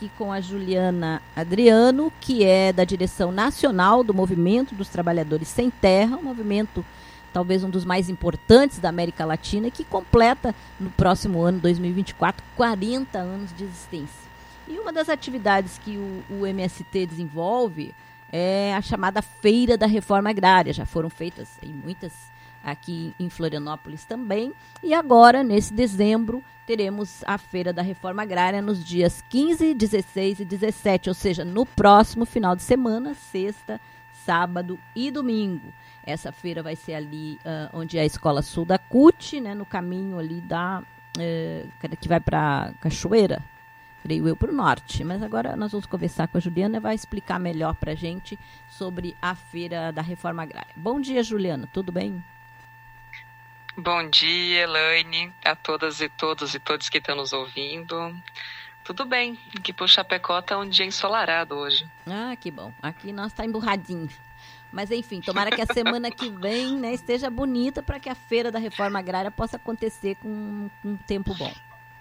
aqui com a Juliana Adriano, que é da direção nacional do Movimento dos Trabalhadores Sem Terra, um movimento talvez um dos mais importantes da América Latina, que completa no próximo ano, 2024, 40 anos de existência. E uma das atividades que o MST desenvolve é a chamada Feira da Reforma Agrária. Já foram feitas muitas aqui em Florianópolis também. E agora, nesse dezembro, teremos a Feira da Reforma Agrária nos dias 15, 16 e 17, ou seja, no próximo final de semana, sexta, sábado e domingo. Essa feira vai ser ali onde é a Escola Sul da CUT, né, no caminho ali que vai para Cachoeira, creio eu, para o norte. Mas agora nós vamos conversar com a Juliana e vai explicar melhor para a gente sobre a Feira da Reforma Agrária. Bom dia, Juliana, tudo bem? Bom dia, Elaine, a todas e todos que estão nos ouvindo. Tudo bem, aqui por Chapecó está um dia ensolarado hoje. Ah, que bom. Aqui nós está emburradinho. Mas enfim, tomara que a semana que vem, né, esteja bonita para que a Feira da Reforma Agrária possa acontecer com um tempo bom.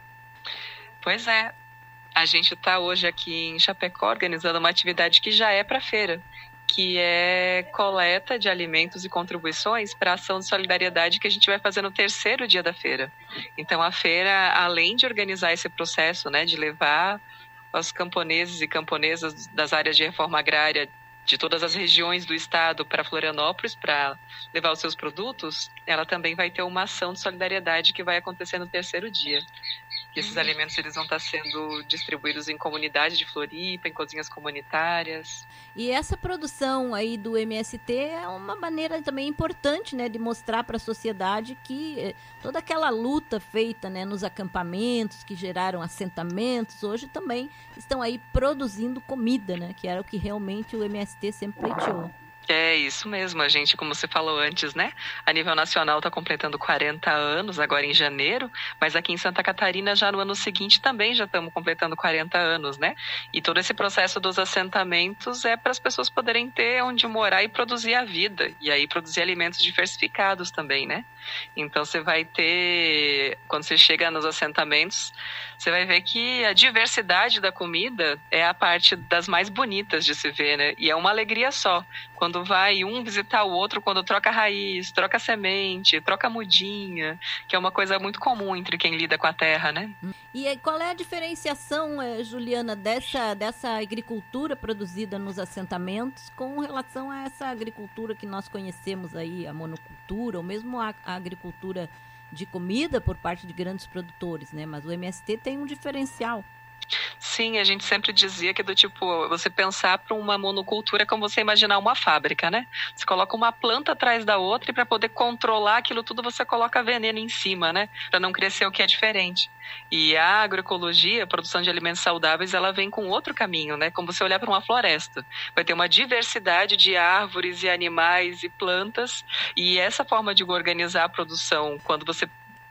Pois é, a gente está hoje aqui em Chapecó organizando uma atividade que já é para a feira, que é coleta de alimentos e contribuições para a ação de solidariedade que a gente vai fazer no terceiro dia da feira. Então, a feira, além de organizar esse processo, né, de levar os camponeses e camponesas das áreas de reforma agrária de todas as regiões do estado para Florianópolis para levar os seus produtos, ela também vai ter uma ação de solidariedade que vai acontecer no terceiro dia. E esses alimentos eles vão estar sendo distribuídos em comunidades de Floripa, em cozinhas comunitárias. E essa produção aí do MST é uma maneira também importante, né, de mostrar para a sociedade que toda aquela luta feita, né, nos acampamentos que geraram assentamentos, hoje também estão aí produzindo comida, né, que era o que realmente o MST sempre pleiteou. É isso mesmo, a gente, como você falou antes, né? A nível nacional está completando 40 anos, agora em janeiro, mas aqui em Santa Catarina já no ano seguinte também já estamos completando 40 anos, né? E todo esse processo dos assentamentos é para as pessoas poderem ter onde morar e produzir a vida, e aí produzir alimentos diversificados também, né? Então você vai ter, quando você chega nos assentamentos, você vai ver que a diversidade da comida é a parte das mais bonitas de se ver, né? E é uma alegria só. Quando vai um visitar o outro, quando troca raiz, troca semente, troca mudinha, que é uma coisa muito comum entre quem lida com a terra, né? E qual é a diferenciação, Juliana, dessa agricultura produzida nos assentamentos com relação a essa agricultura que nós conhecemos aí, a monocultura, ou mesmo a agricultura de comida por parte de grandes produtores, né? Mas o MST tem um diferencial. Sim, a gente sempre dizia que do tipo, você pensar para uma monocultura é como você imaginar uma fábrica, né? Você coloca uma planta atrás da outra e para poder controlar aquilo tudo você coloca veneno em cima, né? Para não crescer o que é diferente. E a agroecologia, a produção de alimentos saudáveis, ela vem com outro caminho, né? Como você olhar para uma floresta. Vai ter uma diversidade de árvores e animais e plantas, e essa forma de organizar a produção, quando você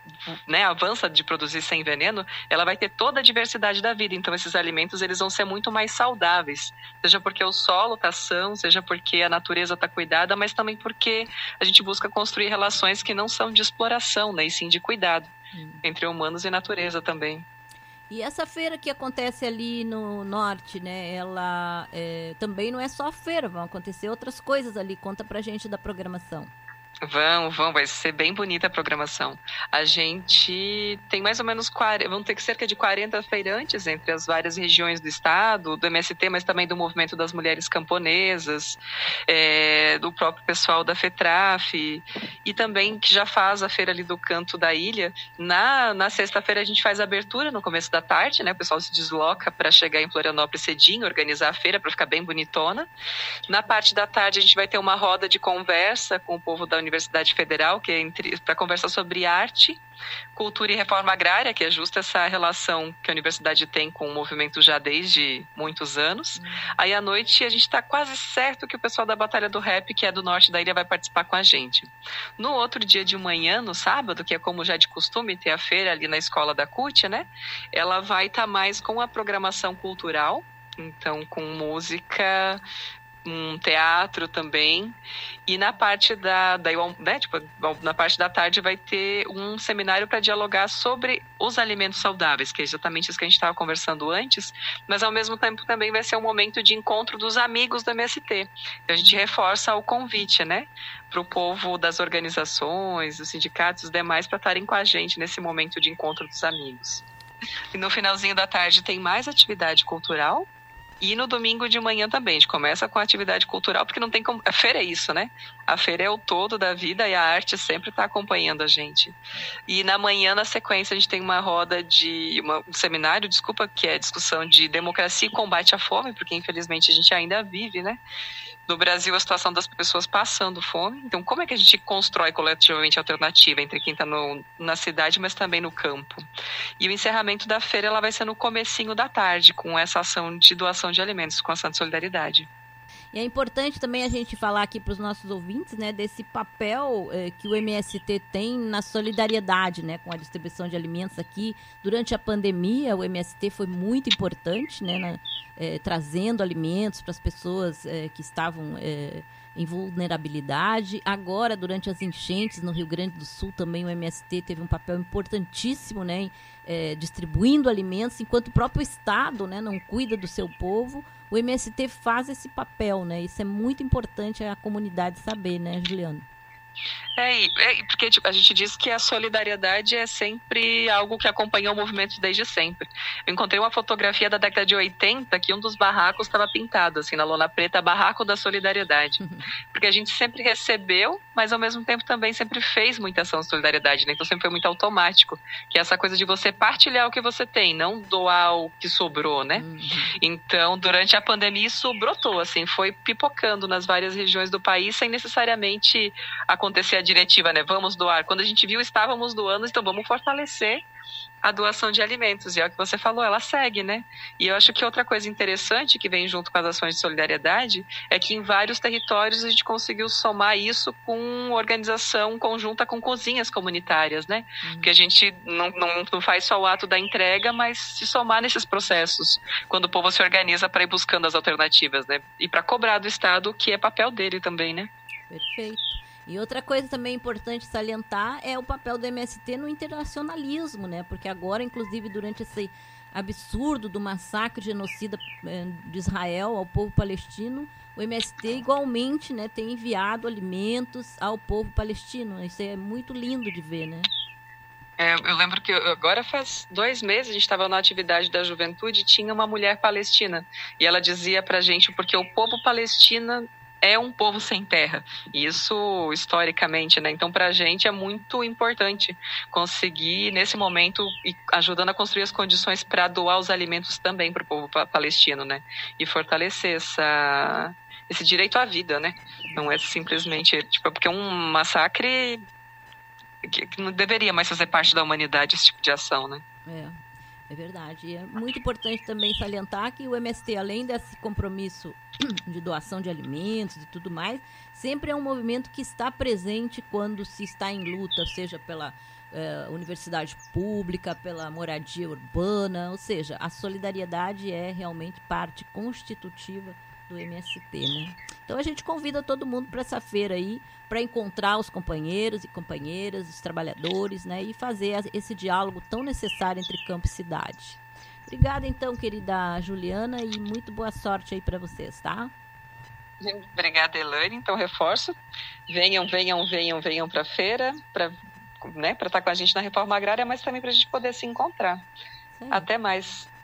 avança de produzir sem veneno, ela vai ter toda a diversidade da vida. Então esses alimentos eles vão ser muito mais saudáveis, seja porque o solo está são, seja porque a natureza está cuidada, mas também porque a gente busca construir relações que não são de exploração, né, e sim de cuidado entre humanos e natureza também. E essa feira que acontece ali no norte, né, ela também não é só feira, vão acontecer outras coisas ali. Conta pra gente da programação. Vai ser bem bonita a programação. A gente tem mais ou menos vão ter cerca de 40 feirantes entre as várias regiões do estado, do MST, mas também do movimento das mulheres camponesas, do próprio pessoal da FETRAF, e também que já faz a feira ali do canto da ilha. Na sexta-feira a gente faz a abertura no começo da tarde, né? O pessoal se desloca para chegar em Florianópolis cedinho, organizar a feira para ficar bem bonitona. Na parte da tarde a gente vai ter uma roda de conversa com o povo da Universidade Federal, que é para conversar sobre arte, cultura e reforma agrária, que é justo essa relação que a universidade tem com o movimento já desde muitos anos. Aí à noite a gente está quase certo que o pessoal da Batalha do Rap, que é do norte da ilha, vai participar com a gente. No outro dia de manhã, no sábado, que é como já é de costume ter a feira ali na escola da CUT, né? Ela vai estar mais com a programação cultural, então com música um teatro também, e na parte na parte da tarde vai ter um seminário para dialogar sobre os alimentos saudáveis, que é exatamente isso que a gente estava conversando antes, mas ao mesmo tempo também vai ser um momento de encontro dos amigos do MST. Então a gente reforça o convite, né, para o povo das organizações, dos sindicatos, os demais, para estarem com a gente nesse momento de encontro dos amigos. E no finalzinho da tarde tem mais atividade cultural. E no domingo de manhã também, a gente começa com a atividade cultural, porque não tem como... A feira é isso, né? A feira é o todo da vida e a arte sempre está acompanhando a gente. E na manhã, na sequência, a gente tem uma roda um seminário, que é discussão de democracia e combate à fome, porque infelizmente a gente ainda vive, né? No Brasil, a situação das pessoas passando fome. Então, como é que a gente constrói coletivamente a alternativa entre quem está na cidade, mas também no campo? E o encerramento da feira ela vai ser no comecinho da tarde, com essa ação de doação de alimentos, com a ação de solidariedade. E é importante também a gente falar aqui para os nossos ouvintes, né, desse papel que o MST tem na solidariedade, né, com a distribuição de alimentos aqui. Durante a pandemia, o MST foi muito importante, né, trazendo alimentos para as pessoas que estavam em vulnerabilidade. Agora, durante as enchentes no Rio Grande do Sul, também o MST teve um papel importantíssimo, né, distribuindo alimentos, enquanto o próprio Estado, né, não cuida do seu povo. O MST faz esse papel, né? Isso é muito importante a comunidade saber, né, Juliana? Porque a gente diz que a solidariedade é sempre algo que acompanhou o movimento desde sempre. Eu encontrei uma fotografia da década de 80 que um dos barracos estava pintado, assim, na lona preta, Barraco da Solidariedade. Porque a gente sempre recebeu, mas ao mesmo tempo também sempre fez muita ação de solidariedade, né? Então sempre foi muito automático, que é essa coisa de você partilhar o que você tem, não doar o que sobrou, né? Então, durante a pandemia, isso brotou, assim, foi pipocando nas várias regiões do país, sem necessariamente acontecer a diretiva, né? Vamos doar. Quando a gente viu, estávamos doando, então vamos fortalecer a doação de alimentos. E é o que você falou, ela segue, né? E eu acho que outra coisa interessante que vem junto com as ações de solidariedade é que em vários territórios a gente conseguiu somar isso com organização conjunta com cozinhas comunitárias, né? Porque a gente não faz só o ato da entrega, mas se somar nesses processos, quando o povo se organiza para ir buscando as alternativas, né? E para cobrar do Estado, que é papel dele também, né? Perfeito. E outra coisa também importante salientar é o papel do MST no internacionalismo, né? Porque agora, inclusive, durante esse absurdo do massacre genocida de Israel ao povo palestino, o MST igualmente, né, tem enviado alimentos ao povo palestino. Isso é muito lindo de ver, né? Eu lembro que agora faz 2 meses a gente estava na atividade da juventude e tinha uma mulher palestina. E ela dizia pra gente, porque o povo palestino é um povo sem terra, isso historicamente, né? Então, para a gente é muito importante conseguir, nesse momento, e ajudando a construir as condições para doar os alimentos também para o povo palestino, né? E fortalecer esse direito à vida, né? Não é simplesmente, porque é um massacre que não deveria mais fazer parte da humanidade, esse tipo de ação, né? É verdade. E é muito importante também salientar que o MST, além desse compromisso de doação de alimentos e tudo mais, sempre é um movimento que está presente quando se está em luta, seja pela universidade pública, pela moradia urbana, ou seja, a solidariedade é realmente parte constitutiva do MST, né? Então a gente convida todo mundo para essa feira aí, para encontrar os companheiros e companheiras, os trabalhadores, né? E fazer esse diálogo tão necessário entre campo e cidade. Obrigada, então, querida Juliana, e muito boa sorte aí para vocês, tá? Obrigada, Elaine. Então, reforço. Venham para a feira, para estar com a gente na reforma agrária, mas também para a gente poder se encontrar. Até mais.